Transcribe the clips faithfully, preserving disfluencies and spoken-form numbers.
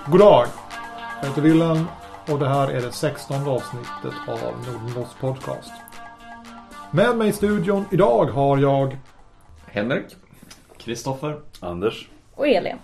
God dag, jag heter Willem och det här är det sextonde avsnittet av Nordenboss podcast. Med mig i studion idag har jag Henrik, Kristoffer, Anders och Elin.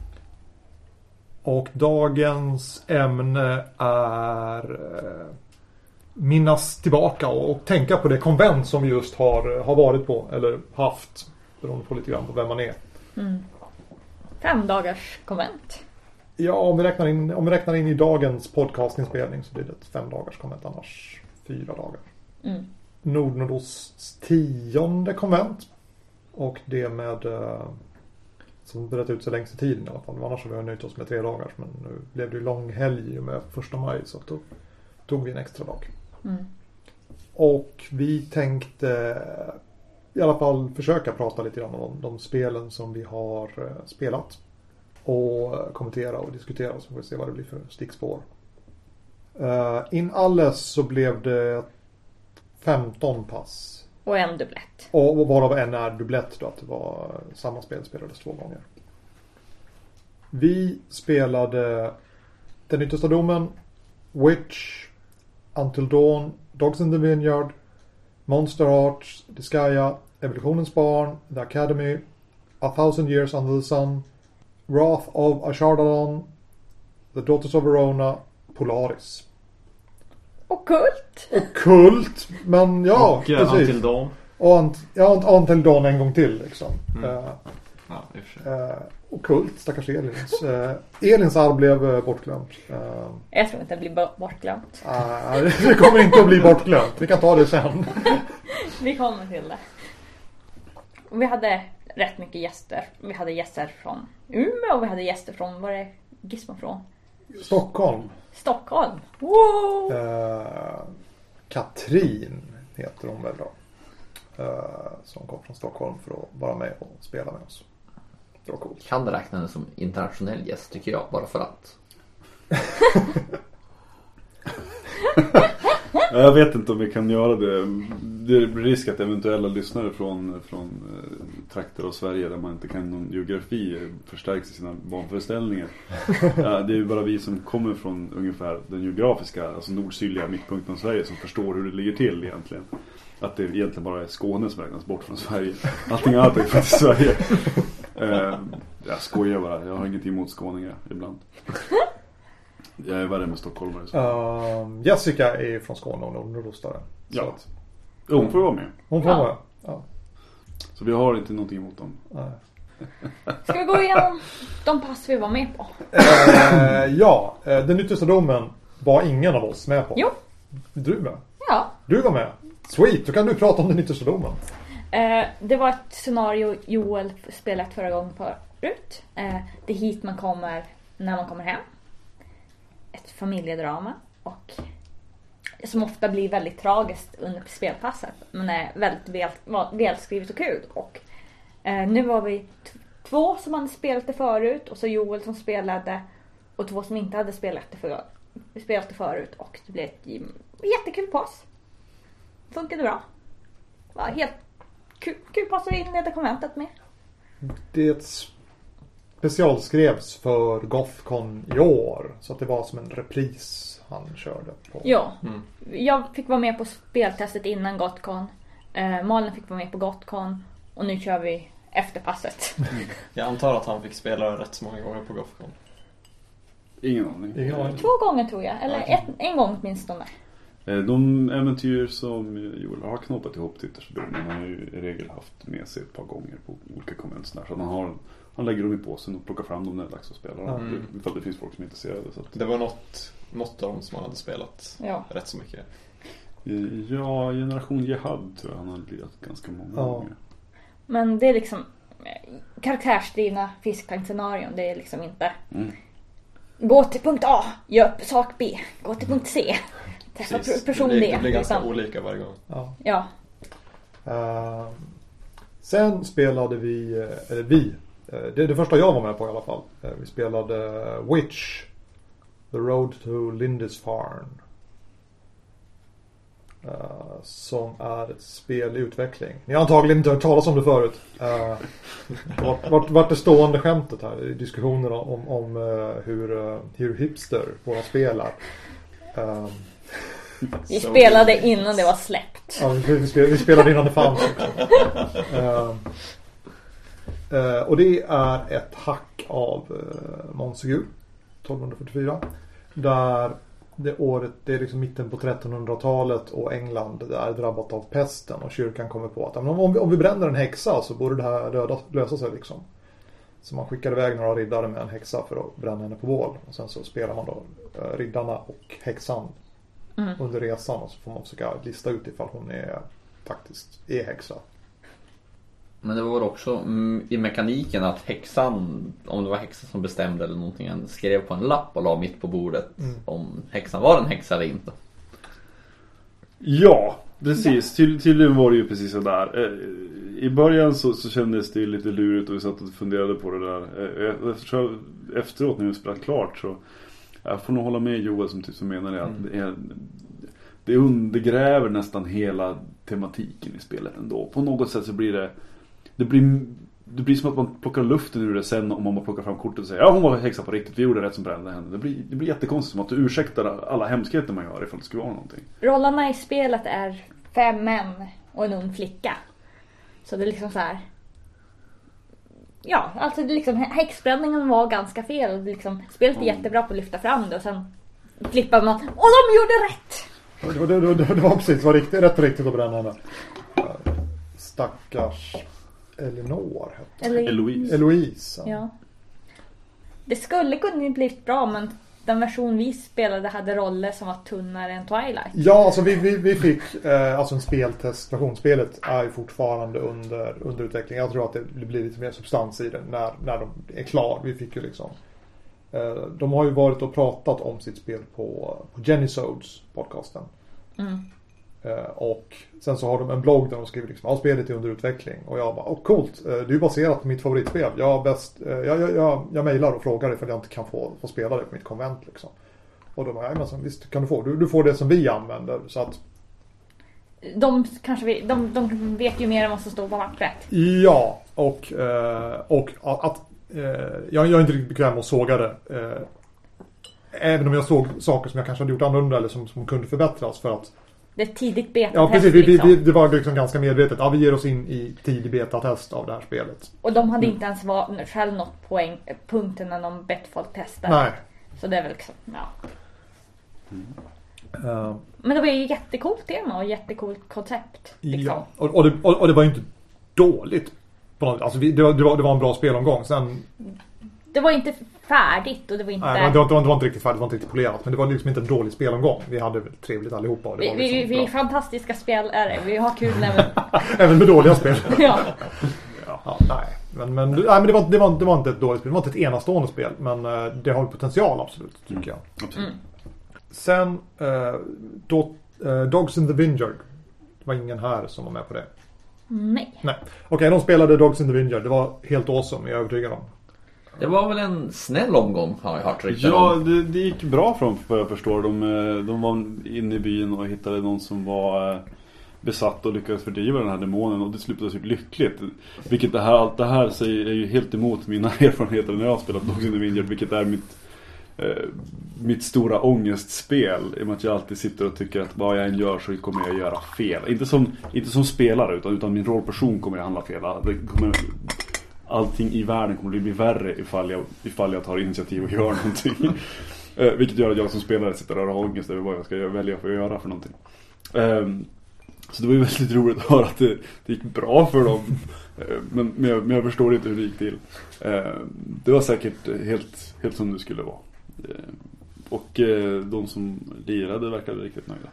Och dagens ämne är eh, minnas tillbaka och, och tänka på det konvent som vi just har, har varit på eller haft, beroende på lite grann på vem man är. Mm. Fem dagars konvent. Ja, om vi räknar in, om vi räknar in i dagens podcastinspelning så blir det ett fem dagars konvent, annars fyra dagar. Mm. Nordnordos tionde konvent. Och det med eh, som bröt ut sig längst i tiden i alla fall. Annars har vi nöjt oss med tre dagar. Men nu blev det ju lång helg med första maj så då tog vi en extra dag. Mm. Och vi tänkte i alla fall försöka prata lite grann om de spelen som vi har eh, spelat. Och kommentera och diskutera så får vi se vad det blir för stickspår. Uh, in alles så blev det femton pass. Och en dubblett. Och varav en är dubblett då, att det var samma spel spelades två gånger. Vi spelade Den yttersta domen, Witch, Until Dawn, Dogs in the Vineyard, Monster Hearts, Disgaea, Evolutionens barn, The Academy, A Thousand Years Under the Sun, Wrath of Ashardalon, The Daughters of Verona, Polaris. Och kult. Och kult, men ja, och uh, Until Dawn. Och ant, ja, Until Dawn en gång till liksom. Mm. Uh, ja, i och för sig. uh, och kult, stackars Elins. Uh, Elins arv blev uh, bortglömt. Uh, Jag tror inte det blir bortglömt. uh, det kommer inte att bli bortglömt. Vi kan ta det sen. Vi kommer till det. Och vi hade rätt mycket gäster. Vi hade gäster från Umeå och vi hade gäster från, var är Gizmo från? Stockholm. Stockholm. Wow! Uh, Katrin heter hon väl då. Uh, som kom från Stockholm för att vara med och spela med oss. Det var coolt. Kan det räknas som internationell gäst tycker jag, bara för att. Jag vet inte om vi kan göra det. Det är risk att eventuella lyssnare från, från eh, trakter av Sverige där man inte kan någon geografi förstärks i sina barnföreställningar. Ja, det är ju bara vi som kommer från ungefär den geografiska, alltså nordsydliga mittpunkten av Sverige som förstår hur det ligger till egentligen. Att det egentligen bara är Skåne som räknas bort från Sverige. Allting annat är från Sverige. Eh, jag skojar bara, jag har ingenting emot skåningar ibland. Jag är värre med stockholmare. Uh, Jessica är från Skåne och nordostare. Ja. Att, hon får vara med. hon får Ja. vara med. Ja. Så vi har inte någonting emot dem. Nej. Ska vi gå igenom de pass vi var med på? Uh, ja, uh, Den yttersta domen var ingen av oss med på. Jo. Du med? Ja. Du var med. Sweet, då kan du prata om Den yttersta domen. Eh, det var ett scenario Joel spelat förra gången förut. Eh, det är hit man kommer när man kommer hem. Ett familjedrama och som ofta blir väldigt tragiskt under spelpasset men är väldigt väl, välskrivet och kul. Och eh, nu var vi t- två som hade spelat det förut och så Joel som spelade och två som inte hade spelat det, för, spelat det förut och det blev ett jättekul pass. Funkade bra. Var helt kul, kul pass att inleda konventet med. Det specialskrevs för Gothcon i år. Så att det var som en repris han körde på. Ja, Mm. jag fick vara med på speltestet innan Gothcon. Eh, Malin fick vara med på Gothcon. Och nu kör vi efter passet. Jag antar att han fick spela rätt så många gånger på Gothcon. Ingen aning. Ingen aning. Två gånger tror jag. Eller ett, en gång åtminstone. De äventyr som Joel har knoppat ihop till Ytterstadomen, han har ju i regel haft med sig ett par gånger på olika konvent. Så han, har, han lägger dem i påsen och plockar fram dem när det är dags att spela dem. Mm. Ifall det finns folk som är intresserade. Så att, Det var något, något av dem som han hade spelat Ja. rätt så mycket. ja, Generation Jihad tror jag han har lirat ganska många Ja. gånger. Men det är liksom eh, karaktärsdrivna fisktankscenarion. Det är liksom inte Mm. gå till punkt A, gör sak B. Gå till punkt C. Träffa Precis. person det blir, D. det blir ganska liksom. olika varje gång. Ja. Ja. Uh, sen spelade vi, eller vi, uh, det är det första jag var med på i alla fall. Uh, vi spelade Witch, The Road to Lindisfarne. Uh, som är ett spel i utveckling. Ni har antagligen inte hört talas om det förut. Uh, vart, vart, vart det stående skämtet här i diskussionerna om, om uh, hur, uh, hur hipster våra spelar. Uh, Vi spelade innan det var släppt. Ja, vi, spelade, vi spelade innan det fanns. uh, uh, och det är ett hack av uh, Montsegur tolvhundrafyrtiofyra. Där det året, det är liksom mitten på trettonhundratalet och England är drabbat av pesten och kyrkan kommer på att om vi, om vi bränner en häxa så borde det här döda, lösa sig liksom. Så man skickar iväg några riddare med en häxa för att bränna henne på bål. Och sen så spelar man då uh, riddarna och häxan mm. under resan och så får man försöka lista ut ifall hon är faktiskt är häxa. Men det var också mm, i mekaniken att häxan, om det var häxan som bestämde eller någonting, han skrev på en lapp och la mitt på bordet mm. om häxan var en häxa eller inte. Ja, precis. Ty- tydligen var det ju precis så där. I början så, så kändes det lite lurigt och vi satt och funderade på det där. Efter, efteråt när vi spelat klart så jag får nog hålla med Joel som, som menar det att mm. det, är, det undergräver nästan hela tematiken i spelet ändå. På något sätt så blir det Det blir, det blir som att man plockar luften ur det sen om man plockar fram kortet och säger ja, hon var häxa på riktigt, vi gjorde rätt som brände henne. Det blir, det blir jättekonstigt som att du ursäktar alla hemskheter man gör ifall det skulle vara någonting. Rollerna i spelet är fem män och en ung flicka. Så det är liksom så här. Ja, alltså det liksom, häxbränningen var ganska fel. Det liksom, spelet är mm. jättebra på att lyfta fram det och sen flippar man och de gjorde rätt! Det, det, det, det var precis, det var riktigt, rätt och riktigt att bränna henne. Stackars Eleanor hette Eller... Eloise. Eloise. Ja. Det skulle kunna bli bra, men den version vi spelade hade roller som var tunnare än Twilight. Ja, alltså vi, vi, vi fick eh, alltså en speltest. Versionsspelet är ju fortfarande under, under utveckling. Jag tror att det blir lite mer substans i den när, när de är klar. Vi fick ju liksom eh, de har ju varit och pratat om sitt spel på, på Jennysodes podcasten. Mm. Uh, och sen så har de en blogg där de skriver liksom, ja, spelet är under utveckling. Och jag bara, åh oh, coolt, uh, det är ju baserat på mitt favoritspel. Jag, bäst, uh, jag, jag, jag, jag mejlar och frågar ifall jag inte kan få, få spela det på mitt konvent liksom. Och då bara, ja men så, visst kan du få, du, du får det som vi använder. Så att de, kanske vi, de, de vet ju mer än vad som står på pappret. Ja, och, uh, och att uh, jag, jag är inte riktigt bekväm att såga det. Uh, även om jag såg saker som jag kanske hade gjort annorlunda eller som, som kunde förbättras för att det är tidigt betatest. Ja, precis. Vi, liksom. vi, det var liksom ganska medvetet. Ja, vi ger oss in i tidig betatest av det här spelet. Och de hade mm. inte ens var, själv nått poäng, punkten när de bett folk testa. Nej. Så det är väl liksom, ja. Mm. Uh, Men det var ju jättecoolt tema och jättecoolt koncept. Liksom. Ja, och, och, det, och, och det var ju inte dåligt. På något, alltså vi, det, var, det, var, det var en bra spelomgång. Sen... Det var inte färdigt och det var inte... Nej, det var, det, var, det var inte riktigt färdigt, det var inte riktigt polerat. Men det var liksom inte en dålig spelomgång. Vi hade trevligt allihopa. Och det vi, var liksom vi, vi är fantastiska spelare. Vi har kul även... även med dåliga spel. Ja. Ja, nej. Men, men, nej, men det, var, det, var, det var inte ett dåligt spel. Det var inte ett enastående spel. Men uh, det har potential absolut, tycker mm. jag. Absolut. Mm. Sen, uh, då, uh, Dogs in the Vineyard. Det var ingen här som var med på det. Nej. Nej. Okej, okay, de spelade Dogs in the Vineyard. Det var helt awesome, jag är övertygad om. Det var väl en snäll omgång, har jag hört riktigt. Ja, det, det gick bra för dem, för jag förstår. De, de var inne i byn och hittade någon som var besatt och lyckades fördriva den här demonen. Och det slutade så lyckligt. Vilket det här, allt det här säger är ju helt emot mina erfarenheter när jag har spelat Dogs in the Vineyard. Vilket är mitt, eh, mitt stora ångestspel. I och med att jag alltid sitter och tycker att vad jag än gör så kommer jag göra fel. Inte som, inte som spelare, utan, utan min rollperson kommer jag handla fel. Det kommer... Allting i världen kommer att bli värre ifall jag, ifall jag tar initiativ och gör någonting. eh, vilket gör att jag som spelare sitter och har ångest över vad jag ska välja för att göra för någonting. Eh, så det var ju väldigt roligt att höra att det, det gick bra för dem. Eh, men, men, jag, men jag förstår inte hur det gick till. Eh, det var säkert helt, helt som det skulle vara. Eh, och eh, de som lirade verkade riktigt nöjda.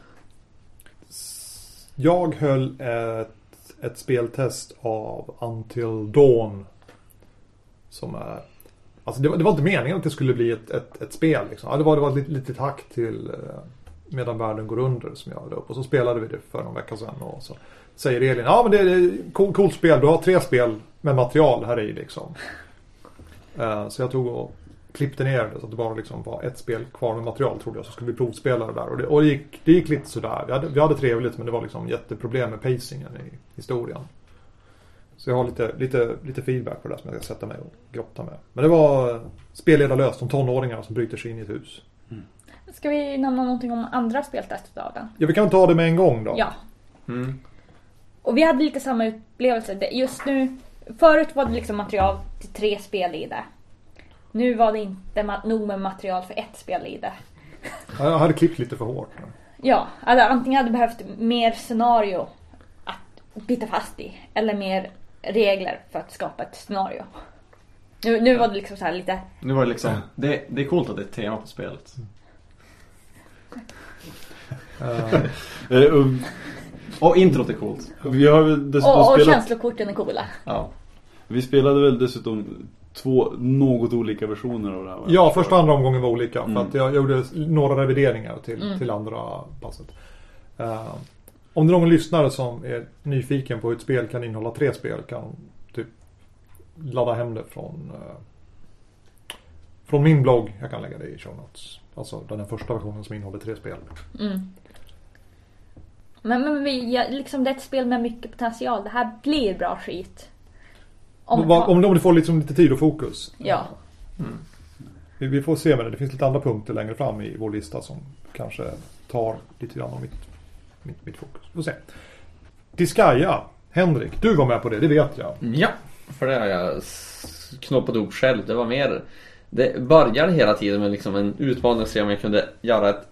Jag höll ett, ett speltest av Until Dawn. Som är, alltså det var, det var inte meningen att det skulle bli ett, ett, ett spel liksom. Ja, det var, det var ett litet, litet hack till eh, Medan världen går under som jag hade upp. Och så spelade vi det för någon vecka sedan. Och så säger Elin, ja men det är coolt cool spel. Du har tre spel med material här i liksom. eh, Så jag tog och klippte ner det så att det bara liksom var ett spel kvar med material, trodde jag, så skulle vi provspela det där. Och det, och det, gick, det gick lite sådär. Vi hade, vi hade trevligt, men det var liksom jätteproblem med pacingen i historien. Så jag har lite, lite, lite feedback på det som jag ska sätta mig och grotta med. Men det var spelledarlöst om tonåringar som bryter sig in i ett hus. Mm. Ska vi nämna någonting om andra speltestet av den? Ja, vi kan ta det med en gång då. Ja. Mm. Och vi hade lite samma upplevelse. Just nu, förut var det liksom material till tre spel i det. Nu var det inte ma- nog med material för ett spel i det. Jag hade klippt lite för hårt. Ja, alltså, antingen hade behövt mer scenario att bita fast i. Eller mer regler för att skapa ett scenario. Nu, nu var det liksom så här lite... Nu var det liksom, det, det är coolt att det är ett tema på spelet. Uh, Eh, och Och introt är coolt. vi har väl dessutom Och, och spelat... känslokorten är coola. Ja. Vi spelade väl dessutom två något olika versioner av det här, va? ja, första och andra omgången var olika. Mm. För att jag gjorde några revideringar till, Mm. till andra passet. Uh, om det är någon lyssnare som är nyfiken på hur ett spel kan innehålla tre spel, kan typ ladda hem det från uh, från min blogg. Jag kan lägga det i show notes. Alltså den här första versionen som innehåller tre spel. Mm. Men, men vi, ja, liksom det är ett spel med mycket potential. Det här blir bra skit. Om, om, om, om du får liksom lite tid och fokus. Ja. Mm. Vi, vi får se med det. Det finns lite andra punkter längre fram i vår lista som kanske tar lite grann av mitt, mitt, mitt fokus. Vi får se. Disgaea, Henrik, du var med på det, det vet jag. Ja, för det har jag s- knoppat ihop själv. Det var mer... Det började hela tiden med liksom en utmaning att se om jag kunde göra ett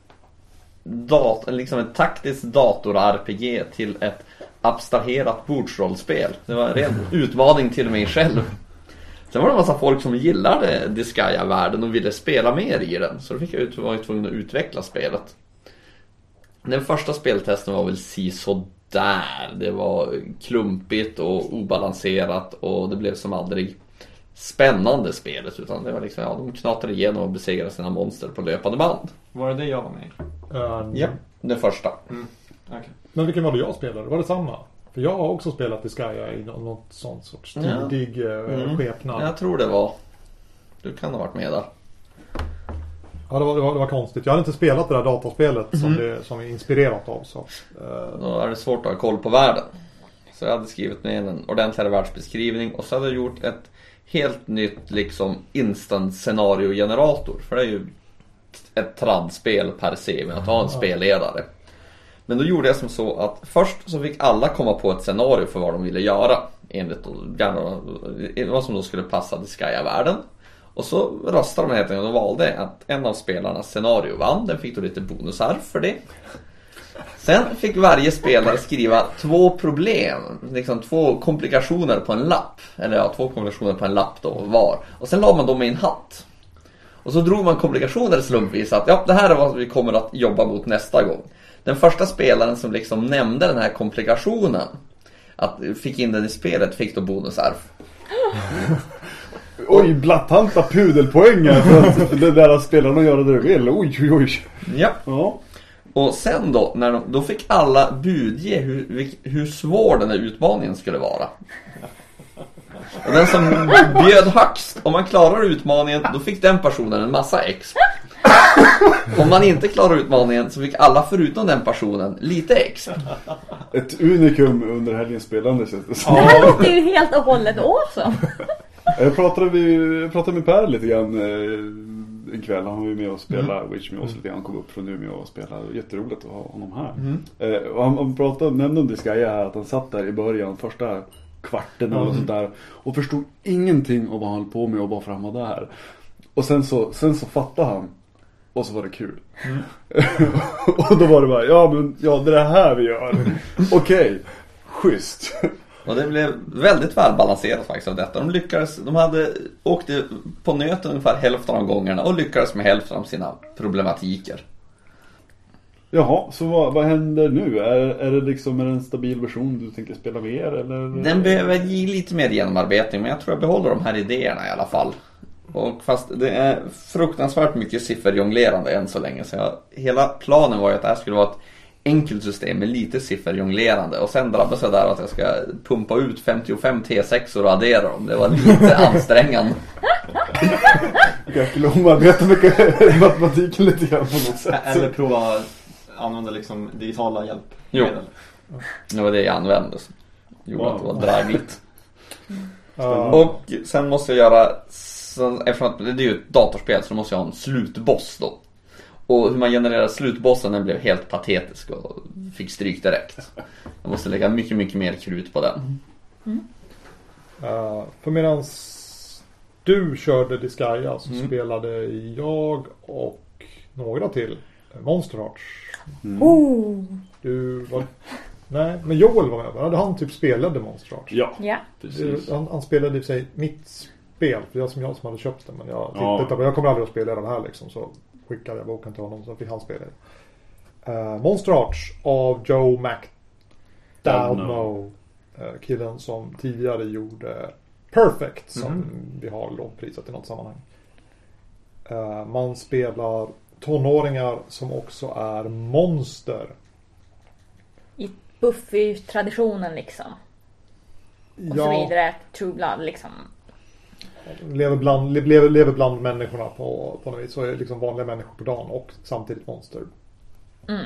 dat- liksom ett taktiskt dator-R P G till ett abstraherat bordsrollspel. Det var en ren utmaning till mig själv. Sen var det en massa folk som gillade Disgaea-världen och ville spela mer i den. Så då fick jag ut, var jag tvungen att utveckla spelet. Den första speltesten var väl si så där. Det var klumpigt och obalanserat och det blev som aldrig spännande spelet, utan det var liksom, ja, de knatade igenom och besegrade sina monster på löpande band. Var det det jag var med i? Uh, Ja, den första. Mm. Okay. Men vilken var det jag spelade? Var det samma? För jag har också spelat Disgaea i nå- något sånt sorts Ja. tidig uh, Mm. skepnad. Jag tror det var. Du kan ha varit med där. Ja, det var, det, var, det var konstigt. Jag hade inte spelat det där dataspelet som, Mhm. det, som är inspirerat av. Så, uh, Då är det svårt att ha koll på världen. Så jag hade skrivit ner en ordentligare världsbeskrivning och så hade jag gjort ett helt nytt liksom instant scenario-generator. För det är ju ett tradspel per se med att ha en spelledare. Men då gjorde jag som så att först så fick alla komma på ett scenario för vad de ville göra. Enligt då, gärna, vad som då skulle passa Disgaea-världen. Och så röstade de helt enkelt och valde att en av spelarnas scenario vann. Den fick då lite bonusar för det. Sen fick varje spelare skriva två problem, liksom två komplikationer på en lapp. Eller ja, två komplikationer på en lapp då var. Och sen la man dem i en hatt. Och så drog man komplikationer slumpvis att ja, det här är vad vi kommer att jobba mot nästa gång. Den första spelaren som liksom nämnde den här komplikationen, att fick in den i spelet, fick då bonusarv. Oj, blattanta pudelpoänger för att det där spelarna göra det de vill. Oj, oj, oj. Ja. Ja. Och sen då, när de, då fick alla budge hur, hur svår den här utmaningen skulle vara. Och den som bjöd högst, om man klarar utmaningen, då fick den personen en massa X. Om man inte klarar utmaningen så fick alla förutom den personen lite X. Ett unikum under helgens spelande känns det som. Det här låter ju helt och hållet awesome. Jag pratade, vi, jag pratade med Per lite grann eh, en kväll. Han var ju med och spelade mm. Witch med oss lite grann. Han kom upp från Umeå och spelade. Jätteroligt att ha honom här. Mm. Eh, och han, han pratade, nämnde om Disgaea här, att han satt där i början, första kvarten eller mm. sånt där, och förstod ingenting om vad han höll på med och bara fram och där. Och sen så, sen så fattade han. Och så var det kul. Mm. Och då var det bara, ja men ja, det är det här vi gör. Okej, okay, schysst. Och det blev väldigt välbalanserat faktiskt av detta. De lyckades, de hade åkte på nöten ungefär hälften av gångerna och lyckades med hälften av sina problematiker. Jaha, så vad, vad händer nu? Är, är det liksom en stabil version du tänker spela mer? Eller? Den behöver ge lite mer genomarbetning, men jag tror jag behåller de här idéerna i alla fall. Och fast det är fruktansvärt mycket sifferjonglerande än så länge. Så jag, hela planen var ju att det här skulle vara ett enkelt system med lite sifferjonglerande. Och sen drabbas jag där att jag ska pumpa ut femtiofem T sex och addera dem. Det var lite ansträngande. Jag skulle omarbeta mycket matematiken lite grann på något sätt. Eller prova använda liksom digitala hjälpmedel. Jo. Det var det jag använde. Så gjorde Wow. att det var dragligt. Uh, Och sen måste jag göra, så, eftersom att det är ju ett datorspel så måste jag ha en slutboss då. Och hur man genererar slutbossen, den blev helt patetisk och fick stryk direkt. Jag måste lägga mycket, mycket mer krut på den. Mm. uh, för medans du körde Disgaea så Mm. spelade jag och några till Monster Hearts. Mm. Oh. Du var... Nej, men Joel var med. Hade han typ spelade Monster Hearts? Ja, Ja. precis. Han, han spelade i sig mitt spel. För jag som jag som hade köpt den. Men jag Ja. tittade på, jag kommer aldrig att spela den här liksom. Så skickade jag boken till honom så fick han spela det. Uh, Monster Hearts av Joe McDowell. Uh, killen som tidigare gjorde Perfect. Som Mm. vi har lovprisat i något sammanhang. Uh, man spelar tonåringar som också är monster. I Buffy-traditionen liksom. Och så vidare. True Blood liksom. lever bland, lever, lever bland människorna på, på något vis. Så är liksom vanliga människor på dagen och samtidigt monster. Mm.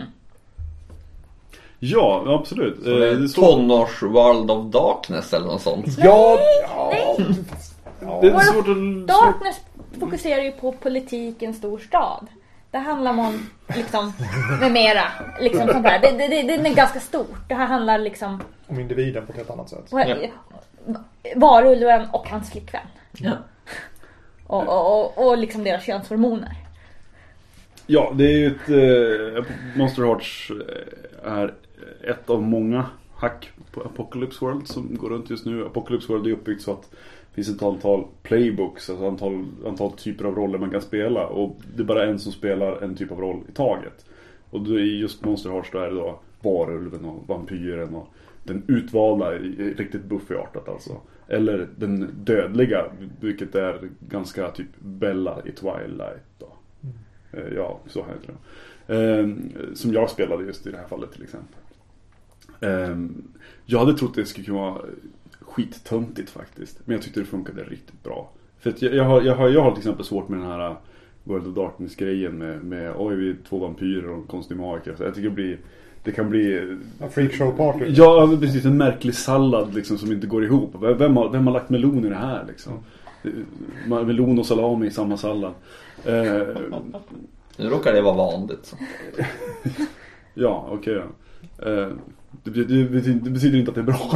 Ja, absolut. Så det är Eh, en så- tonårs World of Darkness eller något sånt. Ja, ja, ja. Det är svårt att... Darkness fokuserar ju på politiken stor stad. Det handlar om liksom med mera liksom sånt där. Det, det, det, det är ganska stort. Det här handlar liksom Om individen på ett helt annat sätt. Ja. varulven och hans flickvän. Ja. Och, och, och, och liksom deras könshormoner. Ja, det är ju ett... Eh, Monster Hearts är ett av många hack på Apocalypse World som går runt just nu. Apocalypse World är uppbyggt så att det finns ett antal playbooks, alltså antal, antal typer av roller man kan spela. Och det är bara en som spelar en typ av roll i taget. Och då i just Monster Hearts då är det då varulven och vampyren och den utvalda, riktigt Buffy-artat alltså. Eller den dödliga, vilket är ganska typ Bella i Twilight då. Mm. Ja, så heter det. Ehm, som jag spelade just i det här fallet till exempel. Ehm, jag hade trott att det skulle kunna vara skittöntigt faktiskt. Men jag tyckte det funkade riktigt bra. För att jag, jag, har, jag, har, jag har till exempel svårt med den här World of Darkness-grejen med, med oj, vi är två vampyrer och en konstig magiker. Så jag tycker det blir... Det kan bli... A freakshow party. Ja, precis. En märklig sallad liksom, som inte går ihop. Vem har, vem har lagt melon i det här liksom? Mm. Melon och salami i samma sallad. Eh, Nu råkar det vara vanligt. Så. ja, okej okay, då. Eh, det, det, det, betyder, det betyder inte att det är bra.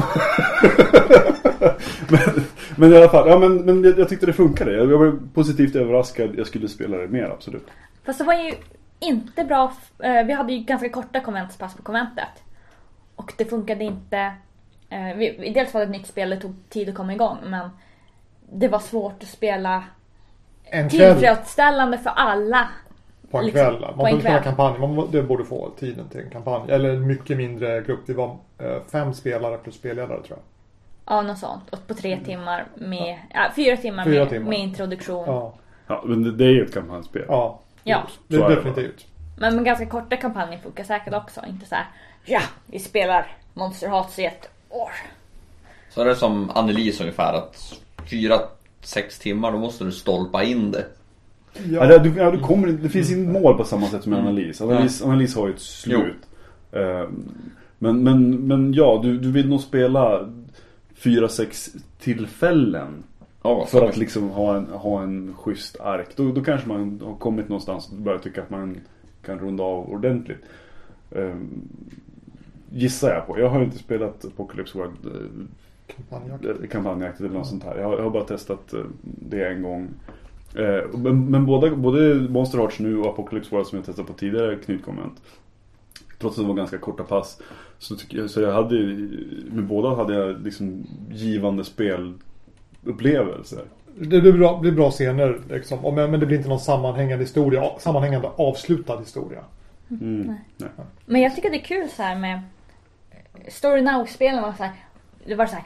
men, men i alla fall, ja, men, men jag, jag tyckte det funkade. Jag, jag var positivt överraskad. Jag skulle spela det mer, absolut. Fast det var ju inte bra. Vi hade ju ganska korta konventspass på konventet. Och det funkade inte. Vi, dels var det ett nytt spel, det tog tid att komma igång. Men det var svårt att spela En kväll tillfredsställande för alla. på en liksom, kväll. Man på får en spela kväll. kampanj. Man må- det borde få tiden till en kampanj. Eller en mycket mindre grupp. Det var eh, fem spelare plus spelledare tror jag. Ja, något sånt. Och på tre timmar med... Ja, fyra timmar, Fyra med, timmar. med introduktion. Ja. Ja, Ja, men det, det är ju ett kampanjspel. ja. Ja. Det är Så är det definitivt. Men med ganska korta kampanjer funkar säkert också. Inte så här, ja, vi spelar Monster Hearts i ett år. Så är det som Annelies ungefär att fyra, sex timmar då måste du stolpa in det. Ja, det, du, ja, du kommer, det finns inte mål på samma sätt som en analys. Analys, analys har ju ett slut. Um, men, men, men ja, du, du vill nog spela fyra, sex tillfällen Ja, för att liksom ha en, ha en schysst ark. Då, då kanske man har kommit någonstans och börjar tycka att man kan runda av ordentligt. Um, gissar jag på. Jag har inte spelat Apocalypse World Kampanjakt. kampanjaktigt eller något sånt här. Jag har, jag har bara testat eh, det en gång. Eh, men men båda, både Monster Hearts nu och Apocalypse World som jag testade på tidigare knutkonvent, trots att det var ganska korta pass, så, tycker jag, så jag hade med båda hade jag liksom givande spelupplevelser. Det blir bra, det blir bra scener liksom. Och Men, men det blir inte någon sammanhängande historia. Sammanhängande avslutad historia. Mm. Nej. Nej. Men jag tycker det är kul så här med Story Now-spelen var så här, det var så här,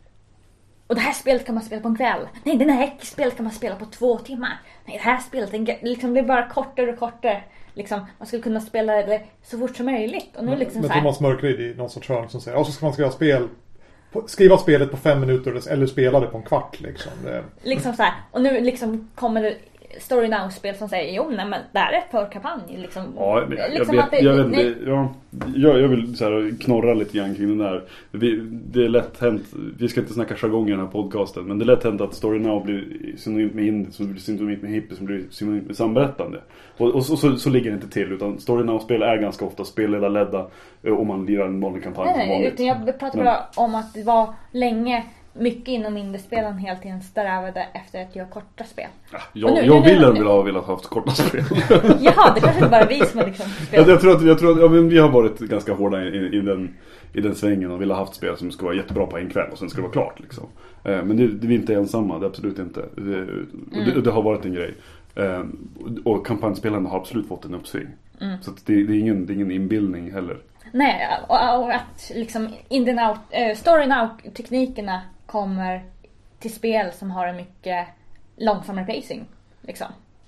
och det här spelet kan man spela på en kväll. Nej, den här spelet kan man spela på två timmar. Nej, det här spelet det liksom blir bara kortare och kortare. Liksom, man skulle kunna spela det så fort som möjligt. Och nu liksom Men så här, Thomas Mörkryd i någon sorts hörn som säger och så ska man skriva spel på, skriva spelet på fem minuter eller spela det på en kvart liksom. Det... Liksom så här, och nu liksom kommer det Story Now-spel som säger jo, nej men det här är ett förkampanj liksom. Ja, men jag, liksom vet, att det, jag, vet, nej, ja, jag, jag vill så här, knorra lite grann kring den där. Vi, det är lätt hänt, vi ska inte snacka jargong i den här podcasten, men det är lätt hänt att Story Now blir synonymt med indie, som blir synonymt med hippie, som blir synonymt med samberättande. Och, och så, så, så ligger det inte till, utan Story Now-spel är ganska ofta spelledarledda om man lirar en vanlig kampanj nej, som nej, vanligt. utan jag pratar Men- bara om att det var länge mycket inom indiespelen hela tiden strävade efter att göra korta spel. Ja, jag Och nu- jag nu- nu- vill nu- vill ha velat haft korta spel. Jaha, det kanske inte bara är vi som har liksom jag, spelat. jag tror att, jag tror att ja, men vi har varit ganska hårda i, i, den, i den svängen och vill ha haft spel som ska vara jättebra på en kväll och sen ska det vara klart liksom. Eh, men det, det är vi inte ensamma, det är absolut inte. Det, och det, och det har varit en grej. Eh, och, och kampanjspelarna har absolut fått en uppsving. Mm. Så att det, det, är ingen, det är ingen inbildning heller. Nej, och, och att liksom in the now, uh, Story Now-teknikerna kommer till spel som har en mycket långsammare pacing liksom.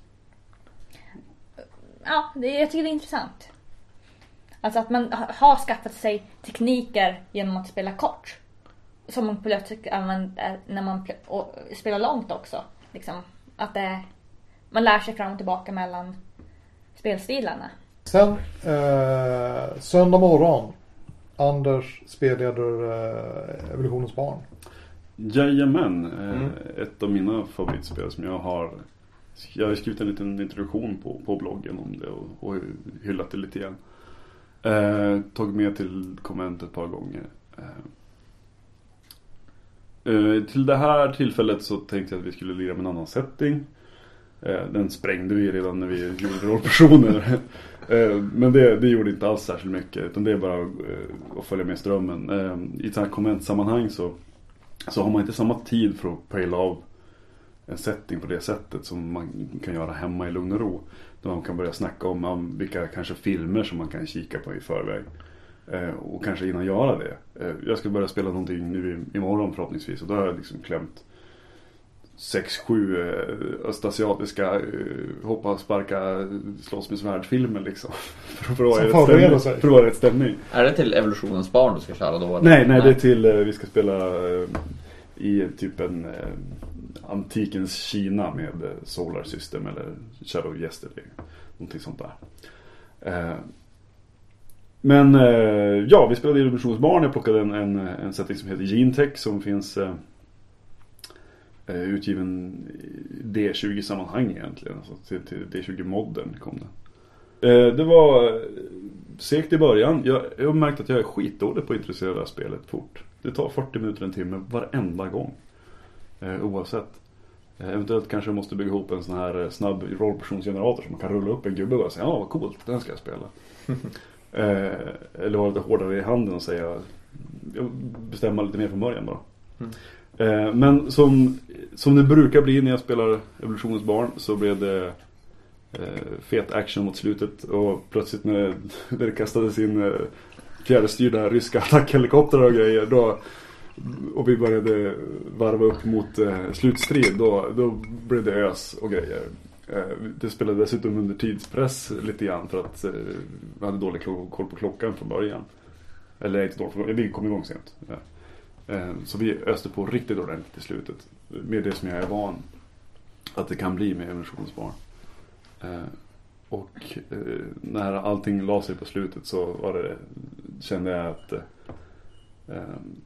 Ja, det, jag tycker det är intressant. Alltså att man har skaffat sig tekniker genom att spela kort. Som man plötsligt använder när man pl- och spelar långt också. Liksom. Att det, man lär sig fram och tillbaka mellan spelstilarna. Sen eh, söndag morgon Anders spelleder eh, Evolutionens barn. Jajamän, eh, Mm. ett av mina favoritspel som jag har. Jag har skrivit en liten introduktion på, på bloggen om det och, och hyllat det lite igen. Eh, tagit med till konvent ett par gånger. Eh, eh, till det här tillfället så tänkte jag att vi skulle lira med en annan setting. Eh, den sprängde vi redan när vi gjorde rollpersoner. eh, men det, det gjorde inte alls särskilt mycket, utan det är bara eh, att följa med strömmen. Eh, I ett sånt här konventsammanhang så, så har man inte samma tid för att pejla av en setting på det sättet som man kan göra hemma i lugn och ro. Då man kan börja snacka om, om vilka kanske filmer som man kan kika på i förväg. Eh, och kanske innan göra det. Eh, jag ska börja spela någonting nu i, imorgon förhoppningsvis. Och då har jag liksom klämt sex, sju eh, östasiatiska eh, hoppa, sparka, slåss med svärdfilmer liksom. för, för, att Som vara förbereder stämning, sig. för att vara rätt stämning. Är det till Evolutionens barn du ska köra då? Eller? Nej, nej, det är till eh, vi ska spela eh, i typ en eh, antikens Kina med eh, Solar System eller Shadow of Yesterday. Någonting sånt där. Eh, men eh, ja, vi spelade i Evolutionens barn. Jag plockade en, en, en setting som heter Gentech som finns eh, eh, utgiven i D tjugo-sammanhang egentligen. Alltså till, till D tjugo-modden kom det. Eh, det var segt i början. Jag, jag har märkt att jag är skitdålig på att introducera det här spelet fort. Det tar fyrtio minuter, en timme varenda gång. Eh, oavsett. Eh, eventuellt kanske jag måste bygga ihop en sån här eh, snabb rollpersonsgenerator som man kan rulla upp en gubbe och säga ja vad coolt, den ska jag spela. eh, eller vara lite hårdare i handen och säga jag bestämmer lite mer från början bara. Mm. Eh, men som, som det brukar bli när jag spelar Evolutionens barn så blev det eh, fet action mot slutet och plötsligt när, när det kastades in eh, fjärrstyrda ryska attackhelikoptrar och grejer då, och vi började varva upp mot eh, slutstrid då, då blev det ös och grejer. Eh, det spelade dessutom under tidspress lite grann för att eh, vi hade dålig koll på klockan från början. Eller inte dåligt, vi kom igång sent. Ja. Eh, så vi öste på riktigt ordentligt i slutet. Med det som jag är van att det kan bli med Evolutionens barn. Eh, och eh, när allting la sig på slutet så var det, kände jag att eh,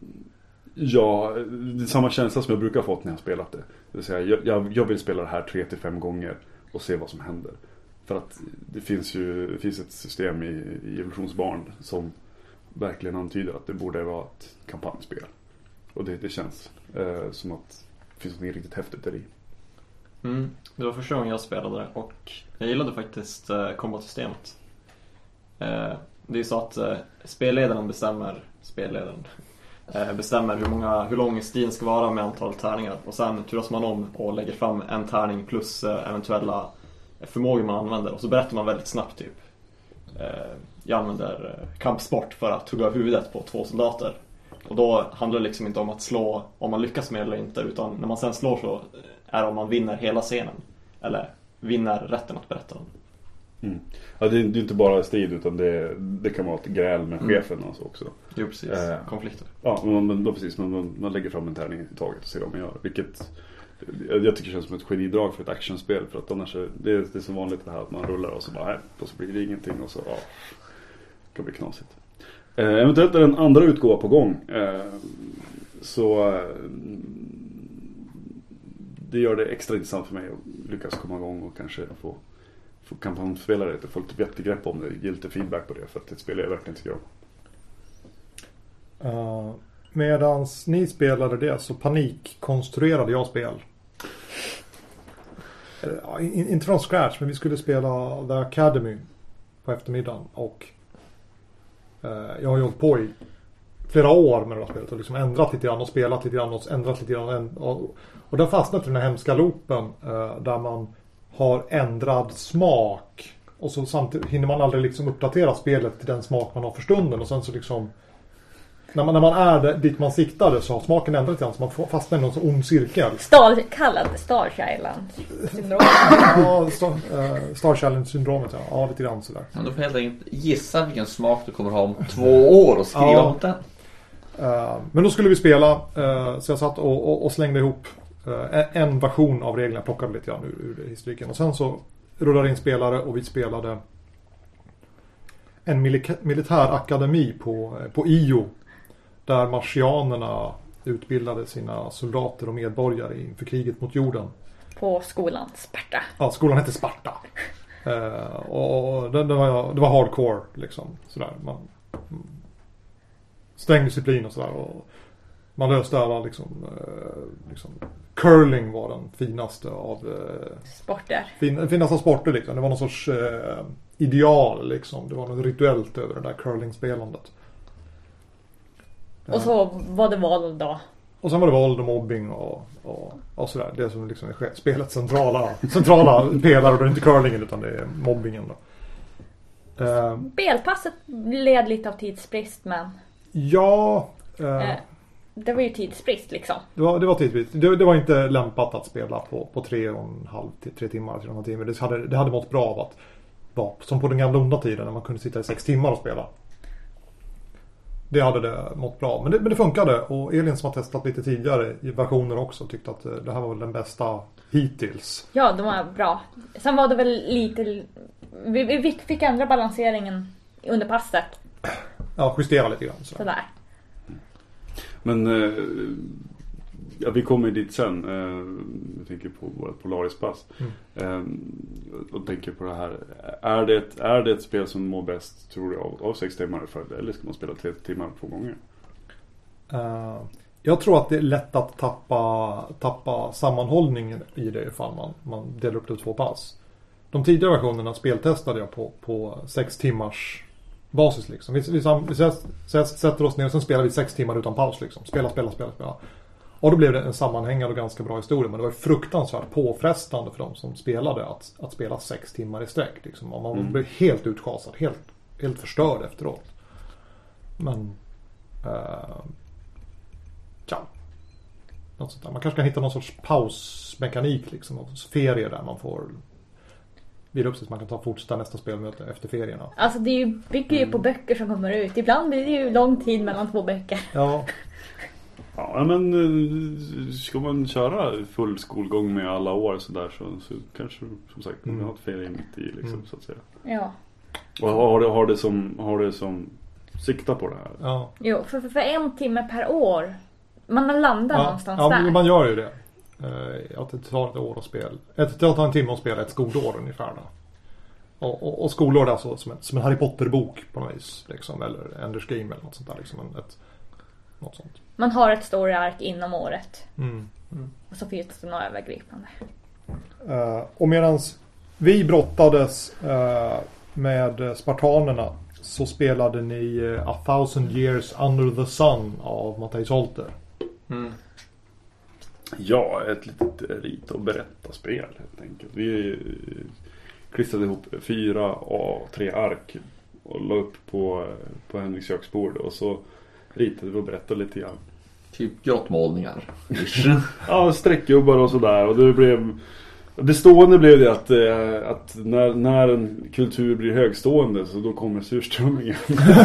ja, det är samma känsla som jag brukar ha fått när jag spelat det. Det vill säga, jag, jag vill spela det här tre till fem gånger och se vad som händer. För att det finns ju det finns ett system i, i Evolutionens barn som verkligen antyder att det borde vara ett kampanjspel. Och det, det känns eh, som att det finns något riktigt häftigt där i. Mm. Det var första gången jag spelade och jag gillade faktiskt eh, combat-systemet. Eh, det är så att eh, spelledaren bestämmer spelledaren eh, bestämmer hur många hur lång stilen ska vara med antal tärningar och sen turas man om och lägger fram en tärning plus eh, eventuella förmågor man använder och så berättar man väldigt snabbt typ. Eh, jag använder eh, kampsport för att hugga huvudet på två soldater. Och då handlar det liksom inte om att slå om man lyckas med eller inte utan när man sen slår så är om man vinner hela scenen eller vinner rätten att berätta den. Mm. Ja, det är ju inte bara strid utan det, det kan vara ett gräl med chefen mm. alltså också. Jo, precis. Eh, Konflikter. Ja, men, men, då precis. Man, man, man lägger fram en tärning i taget och ser vad man gör. Vilket jag tycker känns som ett genidrag för ett actionspel. För att annars är det, det är så vanligt det här att man rullar och så bara här, och så blir det ingenting och så ja, det kan bli knasigt. Eh, eventuellt är en andra utgåva på gång. Eh, så eh, det gör det extra intressant för mig att lyckas komma igång och kanske få, få kampanjspelare lite, få lite jättegrepp om det, ge lite feedback på det för att det spelar jag verkligen tycker om. Uh, medans ni spelade det så panikkonstruerade jag spel. Uh, in, inte från scratch, men vi skulle spela The Academy på eftermiddagen och uh, jag har ju hållit på i flera år med det här spelet och liksom ändrat lite grann och spelat lite grann och ändrat lite grann och, och det har fastnat i den här hemska loopen uh, där man har ändrad smak och så samtidigt hinner man aldrig liksom uppdatera spelet till den smak man har för stunden och sen så liksom När man, när man är där, dit man siktade så har smaken ändrat igen så man får fastna i någon så ond cirkel. Star, kallad Star Challenge-syndrom. Ja, Star, uh, Star Challenge-syndromet, ja. Ja, lite grann sådär. Men du får helt enkelt gissa vilken smak du kommer ha om två år och skriva ja. mot den. Uh, men då skulle vi spela, uh, så jag satt och, och, och slängde ihop uh, en version av reglerna, plockade lite grann ur, ur historiken. Och sen så rullade in spelare och vi spelade en milika- militärakademi på, på I O. Där marsianerna utbildade sina soldater och medborgare inför kriget mot jorden. På skolan Sparta. Ja, skolan hette Sparta. uh, och det, det, var, det var hardcore liksom. Sådär. Man, sträng disciplin och sådär. Och man löste alla liksom, uh, liksom... Curling var den finaste av... Uh, sporter. Fin, finaste av sporter liksom. Det var någon sorts uh, ideal liksom. Det var något rituellt över det där curlingspelandet. Och så var det våld då. Och sen var det våld och mobbing och, och, och sådär. Det som liksom är spelets centrala, centrala pelare. Och det är inte curlingen utan det är mobbingen då. Uh, Spelpasset led lite av tidsbrist men... Ja... Uh, uh, det var ju tidsbrist liksom. Det var, det var tidsbrist. Det, det var inte lämpat att spela på, på tre och en halv till tre timmar. Tre och en halv timme. Det hade, det hade mått bra av att vara som på den gamla onda tiden när man kunde sitta i sex timmar och spela. Det hade det mått bra. Men det, men det funkade. Och Elin som har testat lite tidigare i versioner också tyckte att det här var väl den bästa hittills. Ja, de var bra. Sen var det väl lite... Vi, vi fick ändra balanseringen under passet. Ja, justera lite grann. Så. Sådär. Men ja, vi kommer dit sen. Jag tänker på vårt Polaris-pass. Mm. Och tänker på det här. Är det, ett, är det ett spel som mår bäst, tror du, av, av sex timmar för det? Eller ska man spela tre timmar två gånger? Uh, jag tror att det är lätt att tappa, tappa sammanhållningen i det ifall man, man delar upp det i två pass. De tidigare versionerna speltestade jag på, på sex timmars basis liksom. Vi, vi, vi sätter oss ner och sen spelar vi sex timmar utan paus liksom. Spela, spela, spela, spela. Och då blev det en sammanhängande och ganska bra historia. Men det var fruktansvärt påfrestande för de som spelade att, att spela sex timmar i sträck liksom. Och man mm. blev helt utschasad, helt, helt förstörd efteråt. Men uh, ja. Något sånt där. Man kanske kan hitta någon sorts pausmekanik liksom. Någon sorts ferie där man får vila upp sig så man kan ta fortsätta nästa spelmöte efter ferierna. Alltså det är ju, bygger ju mm. på böcker som kommer ut. Ibland blir det ju lång tid mellan två böcker. Ja. Ja, men ska man köra full skolgång med alla år så där så, så kanske som sagt man mm. har ett ferie mitt i liksom mm. så att säga. Ja. Och har det, har det som har det som sikta på det här. Ja. Jo, för, för, för en timme per år. Man har landat ja. någonstans ja, där. Ja, man gör ju det. Uh, att det tar ett år att spela. Det tar en timme att spela ett skolår ungefär då. Och, och, och skolår är alltså som en, som en Harry Potter-bok på något vis. Liksom, eller Enders Game eller något sånt där. Liksom, ett, något sånt. Man har ett story-ark inom året. Mm. Mm. Och så finns det några övergripande. Uh, och medan vi brottades uh, med spartanerna så spelade ni uh, A Thousand Years Under the Sun av Matthijs Holter. Mm. Ja, ett litet rit- och berättarspel helt enkelt. Vi klistrade ihop fyra A tre ark och la upp på, på Henriks köksbord och så ritade vi och berättade lite grann. Typ grottmålningar. Ja, streckjobbar och sådär och det blev Det stående blev det att, eh, att när, när en kultur blir högstående så då kommer surströmmingen.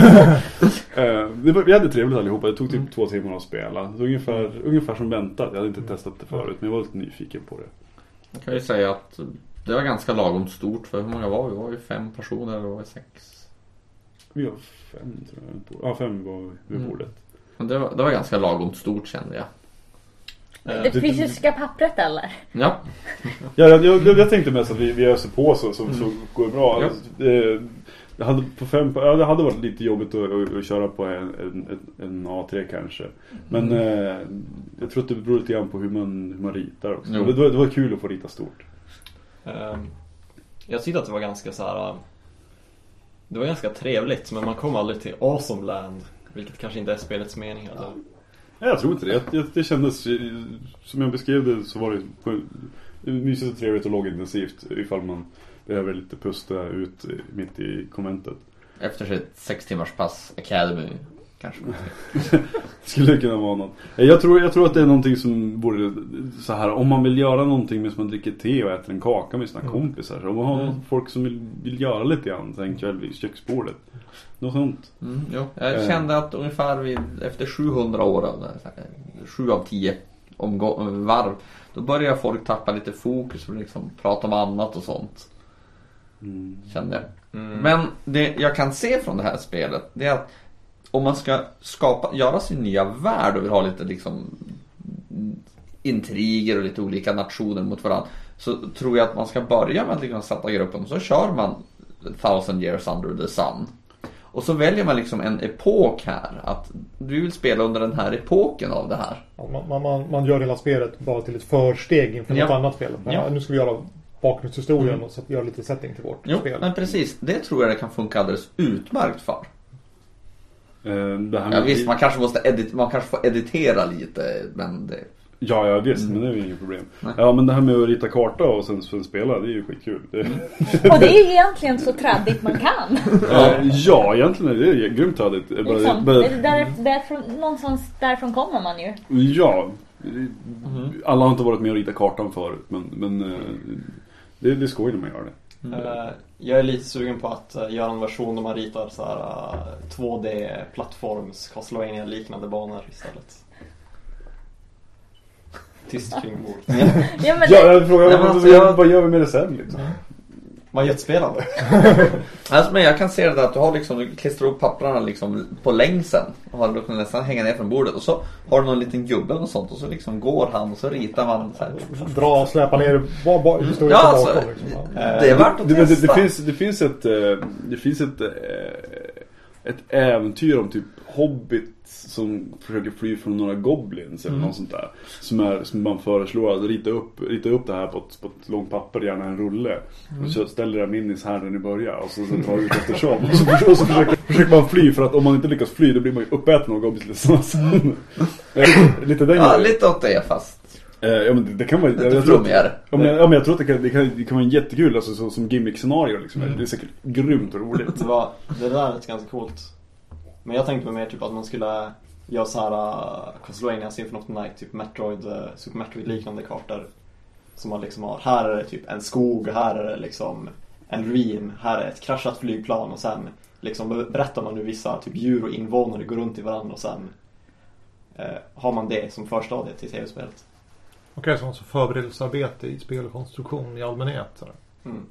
eh, det var, vi hade trevligt allihopa. Det tog typ mm. två timmar att spela. Så ungefär, mm. ungefär som väntat. Jag hade inte testat det förut, men jag var lite nyfiken på det. Jag kan ju säga att det var ganska lagom stort. För hur många var vi? Var vi fem personer eller var vi sex? Vi var fem tror jag. Ja, fem var vi vid mm. bordet. Men det var, det var ganska lagom stort kände jag. Det fysiska pappret eller? Ja. ja jag, jag, jag tänkte mest att vi, vi öser på så, så, mm. så går det bra. Ja. Det, det, hade på fem, ja, det hade varit lite jobbigt att, att, att köra på en, en, en A tre kanske. Men mm. eh, jag tror att det beror lite grann på hur man, hur man ritar också. Det, det, var, det var kul att få rita stort. Um, jag tyckte att det var ganska så här. Det var ganska trevligt, men man kom aldrig till Awesome Land, vilket kanske inte är spelets mening eller? Ja. Jag tror inte det. Det, det kändes, som jag beskrev det, så var det mysigt och trevligt och lågintensivt ifall man behöver lite pusta ut mitt i konventet. Efter sitt sex timmars pass Academy kanske. Skulle kunna vara något. Jag tror, jag tror att det är någonting som borde så här, om man vill göra någonting med som man dricker te och äter en kaka med sina mm. kompisar. Om man har mm. folk som vill, vill göra lite grann så en kväll vid köksbordet. Något sånt. Mm, jo. Jag kände att ungefär vid, efter sjuhundra år, sju av tio omgång, varv, då börjar folk tappa lite fokus och liksom prata om annat och sånt. Mm. Kände jag. Mm. Men det jag kan se från det här spelet, det är att om man ska skapa, göra sin nya värld och vill ha lite liksom intriger och lite olika nationer mot varandra, så tror jag att man ska börja med att liksom sätta gruppen, så kör man Thousand Years Under the Sun. Och så väljer man liksom en epok här. Att du vill spela under den här epoken av det här. Man, man, man gör hela spelet bara till ett försteg inför ja. något annat spel. Ja. Nu ska vi göra bakgrundshistorien mm. och så göra lite setting till vårt jo, spel. Men precis, det tror jag det kan funka alldeles utmärkt för. Uh, det här ja, visst, man kanske måste edit- man kanske får editera lite, men det... Ja, ja visst, mm. men det är ju inget problem. Nej. Ja, men det här med att rita karta och sen, sen spela, det är ju skitkul. Det... Mm. Och det är ju egentligen så traddigt man kan. uh, ja, egentligen är det grymt traddigt. Liksom, bara, bara... Där, därifrån, någonstans därifrån kommer man ju. Ja, mm. alla har inte varit med och rita kartan förut, men, men uh, det, det är skoj när man gör det. Mm. Uh, jag är lite sugen på att uh, göra en version där man ritar så här, uh, två D-plattforms Castlevania liknande banor istället. Tyst kring bord. Ja, ja, men det... ja, jag frågar, ja, alltså, jag... vad gör vi med det sen liksom? Vad är ett spelande? Alltså, men jag kan se det där att du har liksom, du klistrar upp papperna liksom på längsen och har, du kan nästan hänga ner från bordet och så har du någon liten gubbe och sånt och så liksom går han och så ritar man så här. Dra och släpa ner var, var, historien ja, alltså, bakom, liksom. Det är värt att det, testa. Det, det, finns, det finns ett det finns ett ett äventyr om typ Hobbit som försöker fly från några goblins eller mm. något sånt där. Som, är, som man föreslår att rita upp, rita upp det här på ett, på ett långt papper, gärna en rulle. Mm. Och så ställer det in i här i början och så, så tar det ut eftersom. Och så, och så försöker, försöker man fly, för att om man inte lyckas fly då blir man ju uppäten av goblins. Lite den ja, lite åt det fast. Eh, ja, men det, det kan vara jag, jag tror att, ja, men, ja, men jag tror att det kan, det kan, det kan vara jättekul alltså, så, som gimmick-scenario liksom. Mm. Det är säkert grymt och roligt. Det, var, det där är ganska coolt. Men jag tänkte mig mer typ att man skulle göra så här uh, Castlevania Symphony of the Night, typ Metroid, uh, Super Metroid liknande kartor som man liksom har. Här är det typ en skog, här är det liksom en ruin, här är ett kraschat flygplan och sen liksom berättar man hur vissa typ djur och invånare går runt i varandra och sen uh, har man det som förstadiet till tv-spelet. Okej, okay, så förberedelsearbete i spelkonstruktion i allmänhet. Mm.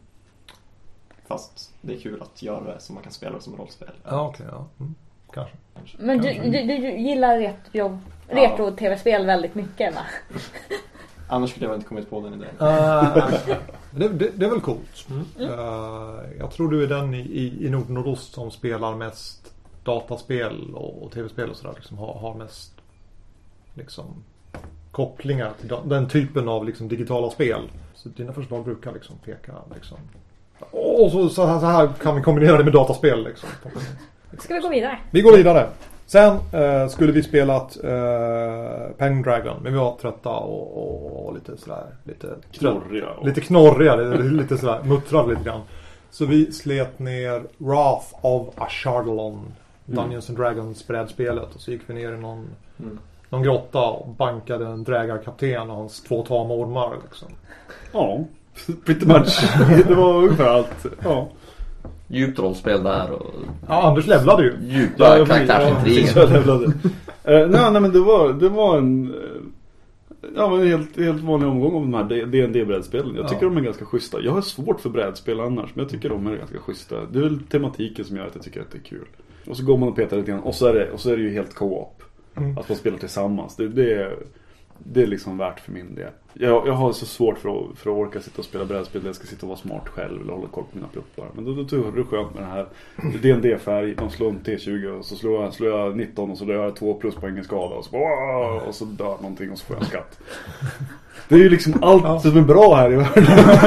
Fast det är kul att göra det som man kan spela som rollspel. Ja, okej, okay, ja. Mm. Kanske. Men du, du, du gillar retro, retro tv-spel väldigt mycket, va? Annars skulle jag inte kommit på den idén. Uh, det, det, det är väl coolt. Mm. Uh, jag tror du är den i, i, i Nord Nordost som spelar mest dataspel och, och tv-spel och sådär. Liksom har, har mest liksom kopplingar till den typen av liksom digitala spel. Så dina förslag brukar liksom peka liksom. Och så, så, här, så här kan vi kombinera det med dataspel liksom. Ska vi gå vidare? Vi går vidare. Sen eh, skulle vi spelat eh, Pendragon, men vi var trötta och, och, och lite sådär lite knorriga, och... lite knorriga, lite sådär muttrade lite grann. Så vi slet ner Wrath of Ashardalon, Dungeons and Dragons brädspelet, och så gick vi ner i någon mm. någon grotta och bankade en drägarkapten och hans två tama ormar liksom. Ja. Pretty much. Det var ungefär allt. Ja. Djupt rollspel där och Ja, Anders levlade ju. djupa Ja, karaktärsintriger. jag levlade. uh, nej, nej, men det var, det var en... Uh, ja, men en helt, helt vanlig omgång om de här D and D-brädspelen. Jag tycker Ja. de är ganska schyssta. Jag har svårt för brädspel annars, men jag tycker de är ganska schyssta. Det är väl tematiken som gör att jag tycker att det är kul. Och så går man och petar lite grann, och så är det, och så är det ju helt co-op. Mm. Att man spelar tillsammans. Det, det, är, det är liksom värt för min del. Jag, jag har så svårt för att, för att orka sitta och spela brädspel där jag ska sitta och vara smart själv eller hålla koll på mina pluppar. Men då, då tror jag det är skönt med det här. D and D-färg, de slår en T tjugo och så slår jag, slår jag nitton och så gör jag två plus på ingen skada och så, wow, och så dör någonting och så får jag en skatt. Det är ju liksom allt ja. som är bra här i världen.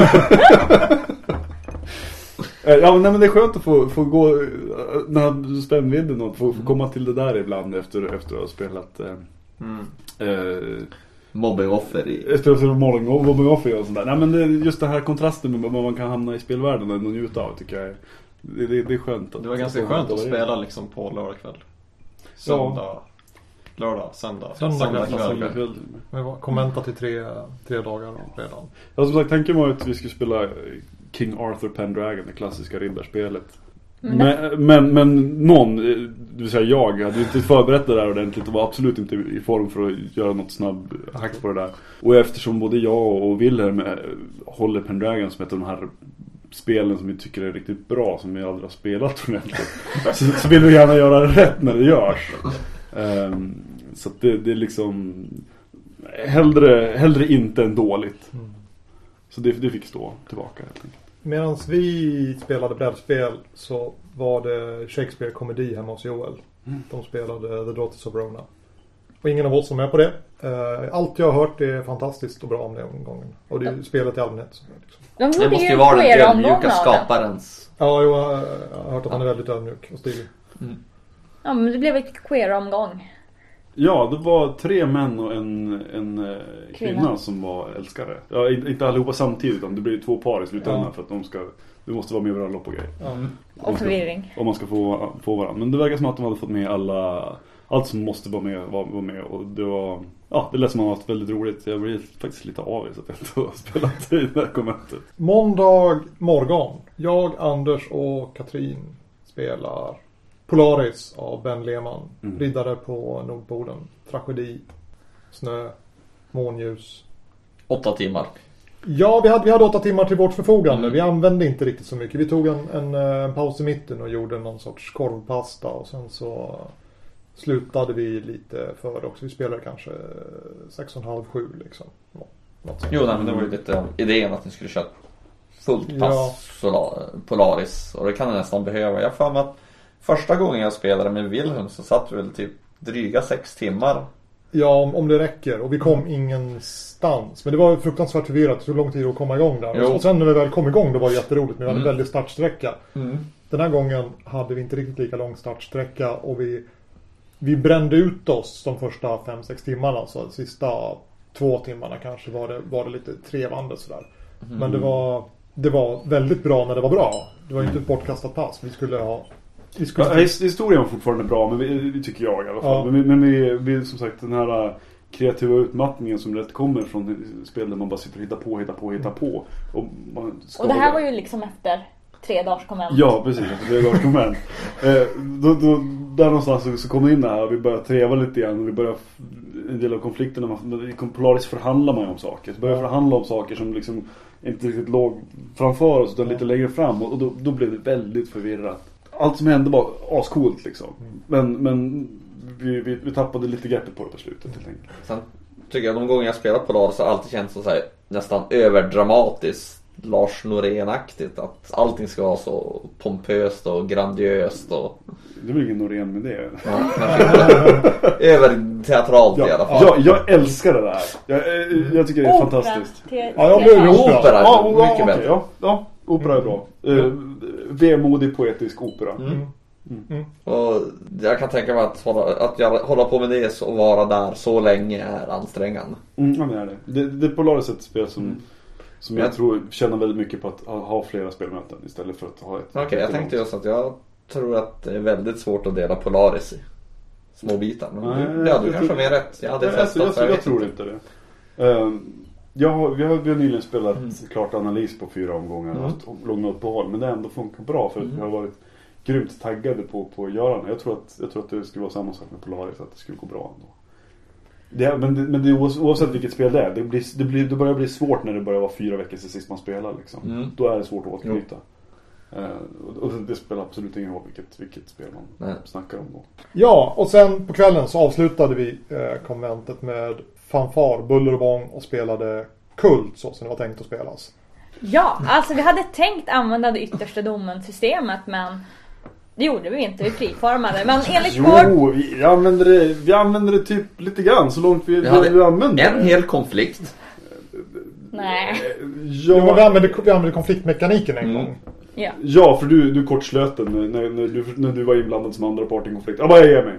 Ja, men, nej, men det är skönt att få, få gå när spännvidden och få, få komma till det där ibland efter, efter att ha spelat eh, mm. eh, mobbing-offer i... Efter att ha mobbing-offer och sånt där. Nej, men det, just den här kontrasten med vad man kan hamna i spelvärlden och njuta av tycker jag är, det, det, det är skönt. Att, det var ganska skönt att spela liksom på lördag kväll. Söndag, ja. lördag, söndag, söndag, söndag söndag kväll. kväll. Vi var kommenta till tre, tre dagar redan. Ja, som sagt, tanken var att vi skulle spela King Arthur Pendragon, det klassiska riddarspelet. Mm. Men, men, men någon, det vill säga jag, hade inte förberett det där ordentligt och var absolut inte i form för att göra något snabb hack på det där. Och eftersom både jag och Wilhelm håller Pendragon som ett av de här spelen som vi tycker är riktigt bra, som vi aldrig har spelat ordentligt, så, så vill vi gärna göra det rätt när det görs. Um, så att det, det är liksom hellre, hellre inte än dåligt. Mm. Så det, det fick stå tillbaka helt enkelt. Medan vi spelade brädspel så var det Shakespeare-komedi hemma hos Joel. Mm. De spelade The Daughters of Rona. Och ingen av oss som är på det. Allt jag har hört är fantastiskt och bra om det omgången. Och det är ju spelet i allmänhet. Som är liksom. De det måste ju vara den ödmjuka skaparens. Ja, jag har hört att han är väldigt ödmjuk och stilig. Mm. Ja, men det blev ett queer-omgång. Ja, det var tre män och en, en kvinna. kvinna som var älskare. Ja, inte allihopa samtidigt, utan det blir två par i slutändan ja. För att de ska, det måste vara med varandra på grejer. Mm. Och förvirring. Om man ska få, få varandra. Men det verkar som att de hade fått med alla, allt som måste vara med, var, var med. Och det var, ja, det lät som att man haft väldigt roligt. Jag blev faktiskt lite avis att jag inte har spelat i det här kommentet. Måndag morgon. Jag, Anders och Katrin spelar Polaris av Ben Lehmann. Mm. Riddare på Nordpolen. Tragedi, snö, månljus. Åtta timmar. Ja, vi hade, vi hade åtta timmar till vårt förfogande. Mm. Vi använde inte riktigt så mycket. Vi tog en, en, en paus i mitten och gjorde någon sorts korvpasta. Och sen så slutade vi lite för också. Vi spelade kanske sex och en halv, sju liksom. Jo, nej, men det var ju lite idén att ni skulle köra fullt pass ja. Polaris. Och det kan jag nästan behöva. Jag får med att första gången jag spelade med Wilhelm så satt vi väl typ dryga sex timmar. Ja, om, om det räcker. Och vi kom ingenstans. Men det var fruktansvärt förvirrat. Det tog lång tid att komma igång där. Jo. Och sen när vi väl kom igång, då var det jätteroligt. Men vi hade en mm. väldigt startsträcka. Mm. Den här gången hade vi inte riktigt lika lång startsträcka. Och vi, vi brände ut oss de första fem sex timmarna. Så de sista två timmarna kanske var det, var det lite trevande sådär. Mm. Men det var, det var väldigt bra när det var bra. Det var ju inte ett bortkastat pass. Vi skulle ha... Vi skulle... ja, historien var fortfarande bra, men vi, vi tycker jag i alla fall. Ja. Men, vi, men vi, vi, som sagt, den här kreativa utmattningen som rätt kommer från spel där man bara sitter och hittar på, hittar på, hittar på. Och, man och det här var ju liksom efter tre dagars komment. Ja, precis, efter tre dagars komment. eh, då, då, där någonstans så, så kom det in där och vi började treva lite grann. Och vi började, en del av konflikterna, i Polaris förhandlar man ju om saker. Så började ja. förhandla om saker som liksom inte riktigt låg framför oss utan ja. lite längre fram. Och då, då blev det väldigt förvirrat. Allt som hände var ascoolt liksom. Mm. Men, men vi, vi, vi tappade lite greppet på det på slutet helt enkelt. Sen tycker jag de gånger jag spelat på Polaris så har alltid känts så, så här, nästan överdramatiskt Lars Norén-aktigt. Att allting ska vara så pompöst och grandiöst. Och... Det är väl ingen Norén med det. Ja, överteatralt ja, i alla fall. Ja, jag älskar det där. Jag, jag tycker det är opera. Fantastiskt. Till... Ja, jag blir opera. Opera är ja, mycket ja, bättre. Okay, ja, ja, opera är bra. Mm. Uh, vemodig poetisk opera. Mm. Mm. Mm. Och jag kan tänka mig att hålla, att jag hålla på med det och vara där så länge är ansträngande. Mm, ja, det är det. Det, det är Polaris ett spel som, mm. som jag, jag tror känner väldigt mycket på att ha, ha flera spelmöten istället för att ha ett. Okej, okay, jag tänkte just att jag tror att det är väldigt svårt att dela Polaris i små bitar. Men nej, du, ja, du kanske har mer rätt. Jag hade jag, jag, jag, jag, jag tror inte det. Uh, Ja, vi har, vi har nyligen spelat Mm. klart analys på fyra omgångar Mm. och långa uppehåll, men det har ändå funkat bra för att Mm. vi har varit grymt taggade på, på att göra det. Jag tror att, jag tror att det skulle vara samma sak med Polaris, att det skulle gå bra ändå. Det, men det, men det är oavs- oavsett vilket spel det är, det, blir, det, blir, det börjar bli svårt när det börjar vara fyra veckor sedan sist man spelar liksom. Mm. Då är det svårt att återknyta. Eh, och, och det spelar absolut ingen roll vilket, vilket spel man Nej. snackar om då. Ja, och sen på kvällen så avslutade vi eh, konventet med fanfar, buller och bång och spelade Kult så som det var tänkt att spelas. Ja, alltså vi hade tänkt använda det yttersta domen-systemet, men det gjorde vi inte, vi friformade. Men enligt vår... Jo, vi, vi, använder det, vi använder det typ lite grann så långt vi, Vi vi, hade vi använder En det. hel konflikt. Nej. Jo, men vi Ja, använde, vi använde konfliktmekaniken en Mm. gång. Ja. ja, för du, du kortslöt den när, när, när, du, när du var inblandad som andra part i en konflikt. Ja, bara jag ger mig.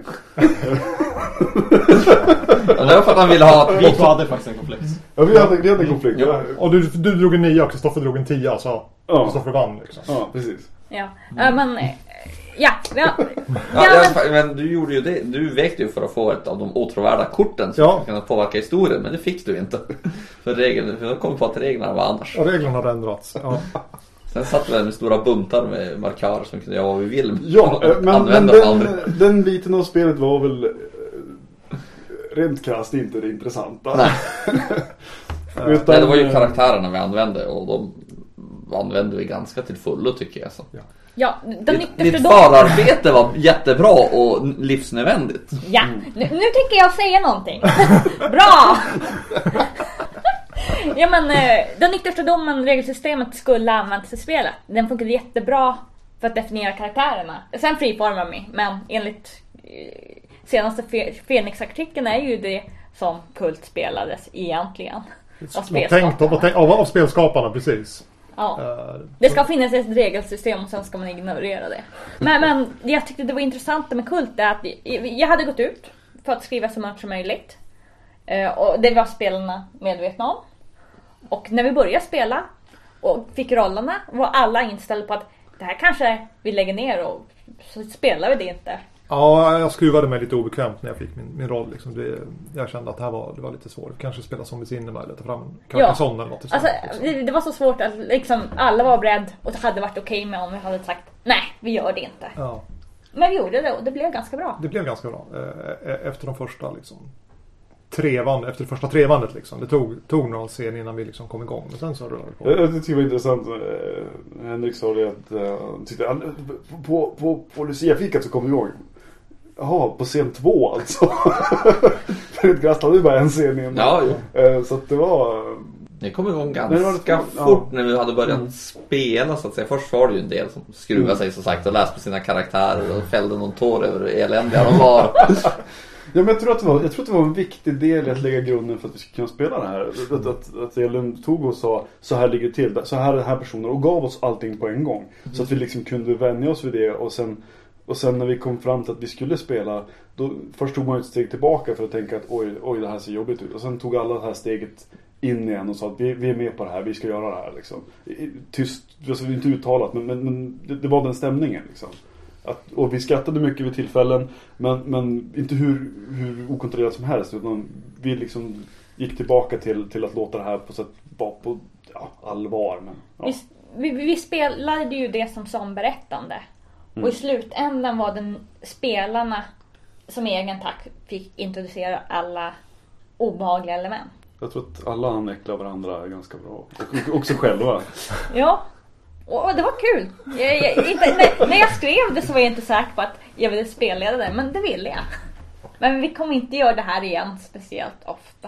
Och det var för att han ville ha Vi två hade faktiskt en konflikt. Ja, vi hade, vi hade en konflikt. Ja. Ja, Och du, du drog en nia och Kristoffer drog en tia, så ja, Kristoffer vann liksom. ja precis. Ja, ja men... eh, Ja, ja, Ja, ja men, jag, men du gjorde ju det. Du väckte ju för att få ett av de åtråvärda korten som Ja. kunde påverka historien, men det fick du inte. För regeln, för jag kom på att reglerna var annars. Och reglerna hade ändrats. Ja. Sen satt vi med stora buntar med markörer som kunde göra vad vi vill. Ja, eh, men, men Använda den, aldrig. den biten av spelet var väl eh, rent krasst inte det intressanta. Nej. Utan, Nej, det var ju eh, karaktärerna vi använde och de använde vi ganska till fullo tycker jag. Så. ja, den Ditt, yttersta ditt domen... förarbete var jättebra och livsnödvändigt. Ja, nu, nu tänker jag säga någonting. Bra! Ja men eh, den yttersta domen, regelsystemet skulle användas i spelet. Den funkade jättebra för att definiera karaktärerna. Sen friformar vi, men enligt eh, senaste Fe- Fenix-artikeln är ju det som Kult spelades egentligen. Av Var tänkt spelskaparna. av, tänkt- av, av spelskaparna, precis. Ja. Eh, Det ska finnas ett regelsystem och sen ska man ignorera det. Men, men det jag tyckte det var intressant med Kult är att vi, jag hade gått ut för att skriva så mycket som möjligt. Eh, Och det var spelarna medvetna om. Och när vi började spela och fick rollerna var alla inställda på att det här kanske vi lägger ner och så spelar vi det inte. Ja, jag skruvade mig lite obekvämt när jag fick min, min roll. Liksom. Det, jag kände att det här var, det var lite svårt. Kanske spela som vi sinne med eller ta fram Carcassonne eller något. Alltså, istället, liksom. det, det var så svårt att liksom, alla var beredda och det hade varit okej med om vi hade sagt nej, vi gör det inte. Ja, Men vi gjorde det och det blev ganska bra. det blev ganska bra. Eh, Efter de första liksom, trevan, efter det första trevandet liksom. Det tog, tog några scener innan vi liksom kom igång. Men sen så rullade det på. Jag, jag tycker det var intressant. eh, Henrik sa det att eh, tyckte, han- på, på, på, på Lucia-fikat så kom vi igång. Jaha, på scen två alltså. För ett grast hade ju bara en scen innan. Ja, jo. Eh, Så att det var... Det kom igång Men det var ganska lite- ja. fort när vi hade börjat Mm. spela så att säga. Först var det ju en del som skruvade Mm. sig så sagt och läste på sina karaktärer och fällde någon tår över hur eländiga de var. Ja, men jag tror att det var, jag tror att det var en viktig del i att lägga grunden för att vi skulle kunna spela det här. Att, att, att Elin tog och sa, så här ligger det till, så här är den här personen, och gav oss allting på en gång. Så att vi liksom kunde vänja oss vid det, och sen, och sen när vi kom fram till att vi skulle spela, då först tog man ett steg tillbaka för att tänka att oj, oj det här ser jobbigt ut. Och sen tog alla det här steget in igen och sa att vi, vi är med på det här, vi ska göra det här liksom. I- Tyst, alltså inte uttalat, men, men, men det, det var den stämningen liksom. Att, och vi skrattade mycket vid tillfällen, men, men inte hur, hur okontrollerat som helst, utan vi liksom gick tillbaka till, till att låta det här på sätt vara på ja, allvar. Men, ja. Vi, vi, vi spelade ju det som som berättande. Mm. Och i slutändan var den spelarna som i egen takt fick introducera alla obehagliga element. Jag tror att alla han äcklar varandra ganska bra. Och, och också själva. Ja, och det var kul. Jag, jag, inte, när, när jag skrev det så var jag inte säker på att jag ville spelleda det, men det ville jag. Men vi kommer inte göra det här igen speciellt ofta.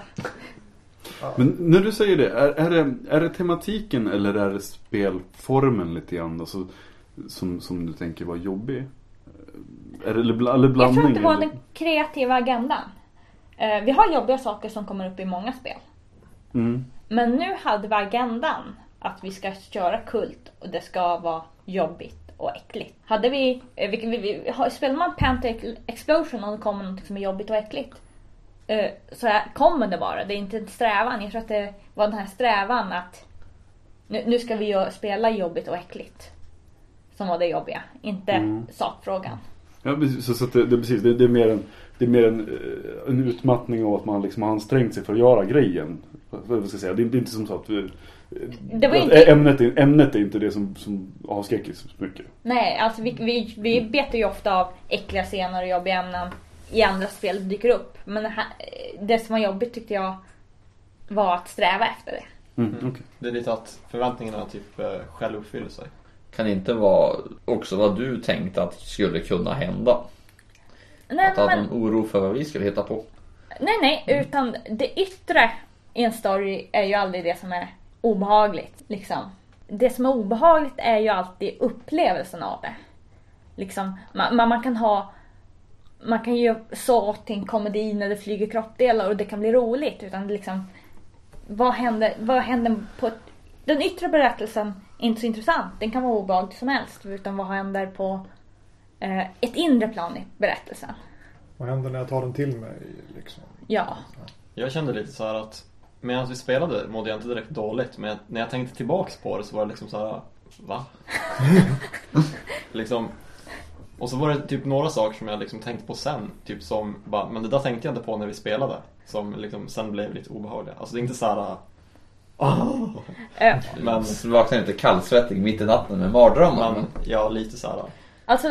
Men när du säger det, är, är det, är det tematiken eller är det spelformen lite grann alltså, som, som du tänker var jobbig? Är det, eller, bla- eller blandning? Jag tror att det var eller? den kreativa agendan. Eh, vi har jobbiga saker som kommer upp i många spel. Mm. Men nu hade vi agendan att vi ska köra kult och det ska vara jobbigt och äckligt. Hade vi, eh, vi, vi, vi har- spelar man Panther Explosion och det kommer något som är jobbigt och äckligt, eh, så här kommer det bara. Det är inte en strävan. Jag tror att det var den här strävan att nu, nu ska vi göra, spela jobbigt och äckligt som var det jobbiga, inte Mm. sakfrågan. Ja, precis, så, så att det, det, precis, det, det är mer en det är mer en, en utmattning av att man liksom har ansträngt sig för att göra grejen. Vad ska jag säga? Det är inte som så att, vi, det var att inte... ämnet, är, ämnet är inte det som, som avskräcker så mycket. Nej, alltså vi, vi, vi betar ju ofta av äckliga scener och jobbiga ämnen i andra spel dyker upp. Men det, här, det som var jobbigt tyckte jag var att sträva efter det. Mm, okay. Det är lite att förväntningarna typ själv uppfyller sig. Kan inte vara också vad du tänkte att skulle kunna hända? Nej, att du hade men... en oro för vad vi skulle hitta på? Nej, nej, utan det yttre i en story är ju aldrig det som är obehagligt, liksom. Det som är obehagligt är ju alltid upplevelsen av det. Liksom, man, man kan ha man kan ju så till en komedi när det flyger kroppdelar och det kan bli roligt, utan liksom vad händer, vad händer på ett, den yttre berättelsen är inte så intressant, den kan vara obehaglig som helst, utan vad händer på eh, ett inre plan i berättelsen. Vad händer när jag tar den till mig liksom? Ja. Jag kände lite så här att medan vi spelade mådde jag inte direkt dåligt, men när jag tänkte tillbaks på det så var det liksom så här, va? liksom. Och så var det typ några saker som jag liksom tänkte på sen, typ som bara, men det där tänkte jag inte på när vi spelade, som liksom sen blev lite obehagliga. Alltså det är inte så här. Oh. Äh. Men vaknar inte kallsvettig mitt i natten med mardrömmar. Men ja, lite så här. Alltså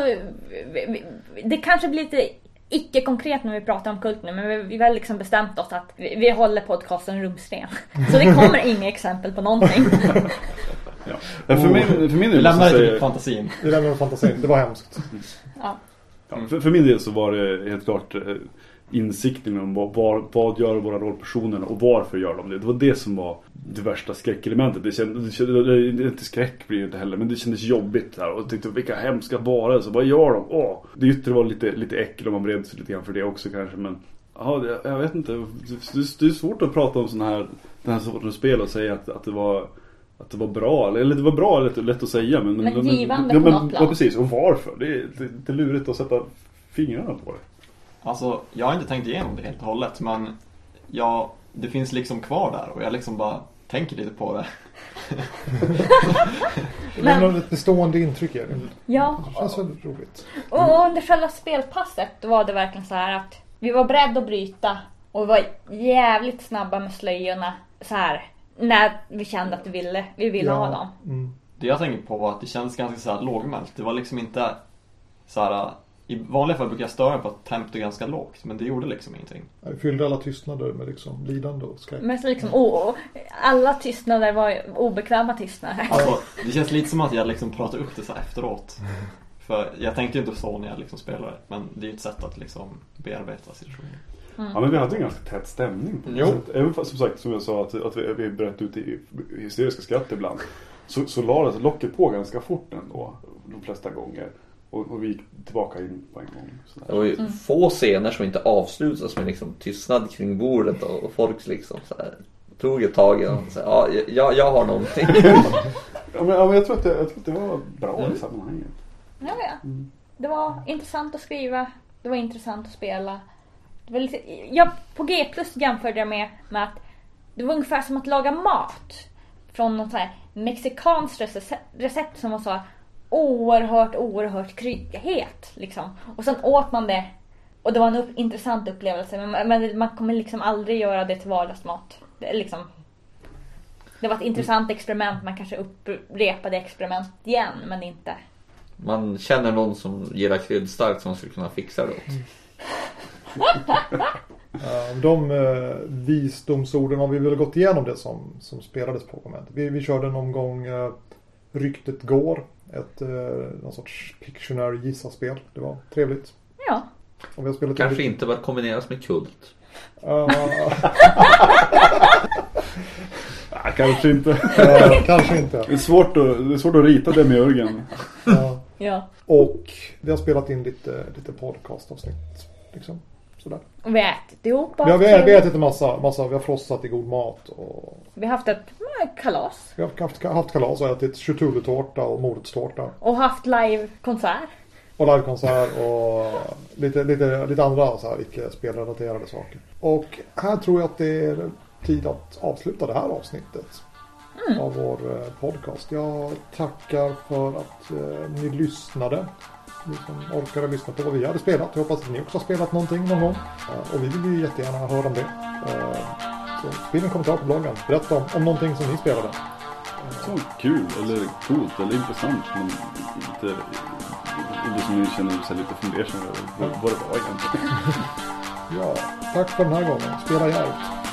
det kanske blir lite icke konkret när vi pratar om kult nu, men vi, vi har liksom bestämt oss att vi, vi håller podcasten rumsren. Så det kommer inga exempel på någonting. Ja. Men för, oh. min, för min del lämnar säga... det fantasin. Vi lämnar fantasin, det var hemskt. Ja. Ja, för, för min del så var det helt klart eh, insikten om vad, vad, vad gör våra rollpersoner och varför gör de det. Det var det som var det värsta skräckelementet. Det kändes, det kändes, det, inte skräck blir det inte heller, men det kändes jobbigt här. Och jag tänkte, vilka hemska varelser, vad gör de? Åh, det yttre var lite, lite äckel, och man bred sig lite grann för det också kanske. Men ja, det, jag vet inte, det, det är svårt att prata om sån här, den här sortens spel och säga att, att det var... Att det var bra, eller det var bra, lätt, lätt att säga. Men, men givande men, på men, något plan. Ja, precis. Och varför? Det är, det, det är lurigt att sätta fingrarna på det. Alltså, jag har inte tänkt igenom det helt och hållet. Men ja, det finns liksom kvar där. Och jag liksom bara tänker lite på det. Det är något bestående intryck i det. Ja. Det känns väldigt roligt. Och under själva spelpasset var det verkligen så här att vi var beredda att bryta. Och vi var jävligt snabba med slöjorna. Så här... När vi kände att vi ville, vi ville ja. ha dem. Mm. Det jag tänkte på var att det kändes ganska så här lågmält. Det var liksom inte så här. I vanliga fall brukar jag störa på att tempot är ganska lågt. Men det gjorde liksom ingenting. Jag fyllde alla tystnader med liksom lidande och skräck. Men så liksom, oh, alla tystnader var obekväma tystnader. Alltså, det känns lite som att jag liksom pratar upp det så här efteråt. För jag tänkte inte så när jag liksom spelade. Men det är ett sätt att liksom bearbeta situationen. Mm. Ja, men vi hade en ganska tät stämning på jo. sätt. Även fast, som sagt, som jag sa, att, att vi, vi bröt ut i hysteriska skratt ibland. Så, så la det locket på ganska fort ändå, de flesta gånger. Och, och vi gick tillbaka in på en gång. Det var ju mm. få scener som inte avslutas med liksom tystnad kring bordet och, och folk liksom så här, tog ett tag och så här, ja, jag, jag har någonting. ja, men, ja, men jag tror att det, jag tror att det var bra mm. i sammanhanget. Ja, ja. Mm. Det var intressant att skriva. Det var intressant att spela. Det var lite, jag, på G plus jämförde jag med, med att det var ungefär som att laga mat från något så här mexikanskt recept, recept som var så oerhört, oerhört kryddighet liksom. Och sen åt man det och det var en upp, intressant upplevelse, men, men man kommer liksom aldrig göra det till vardagsmat. Det, liksom, det var ett intressant experiment, man kanske upprepade experiment igen, men inte. Man känner någon som gillar kryddstarkt som skulle kunna fixa det åt. Mm. De eh, visdomsorden, har vi väl gått igenom det som, som spelades på konventet. Vi, vi körde någon gång eh, Ryktet går, ett eh, någon sorts Pictionary gissa-spel. Det var trevligt. Ja. Och vi har spelat kanske en... inte bör kombineras med kult. Uh... ja, kanske inte. Ja, kanske inte. Det är svårt att, det är svårt att rita det med örgen. Ja. Ja. Och vi har spelat in lite, lite podcastavsnitt. Liksom. Sådär. Och vi har ätit ihop. Vi har, vi har ätit en massa, massa, vi har frossat i god mat. Och... Vi har haft ett kalas. Vi har haft, haft kalas och ätit chutulu-tårta och morotstårta. Och haft live-konsert. Och livekonsert och lite, lite, lite andra så här icke-spelrelaterade saker. Och här tror jag att det är tid att avsluta det här avsnittet mm. av vår podcast. Jag tackar för att eh, ni lyssnade. ni som orkar lyssna på vad vi hade spelat. Jag hoppas att ni också har spelat någonting någon gång. Uh, och vi vill ju jättegärna höra om det. Uh, så skriv en kommentar på bloggen. Berätta om, om någonting som ni spelade. Så kul, eller coolt, eller intressant, men inte, inte som ni känner sig lite fundersam över vad det var egentligen. Ja, tack för den här gången. Spela jävligt.